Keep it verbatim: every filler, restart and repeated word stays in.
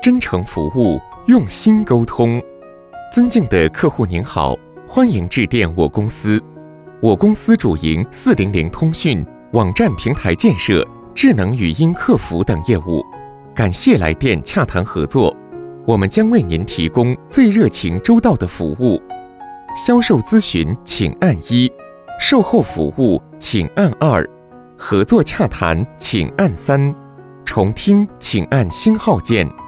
真诚服务，用心沟通。尊敬的客户您好，欢迎致电我公司。我公司主营四零零通讯、网站平台建设、智能语音客服等业务。感谢来电洽谈合作，我们将为您提供最热情周到的服务。销售咨询请按一，售后服务请按二，合作洽谈请按三，重听请按星号键。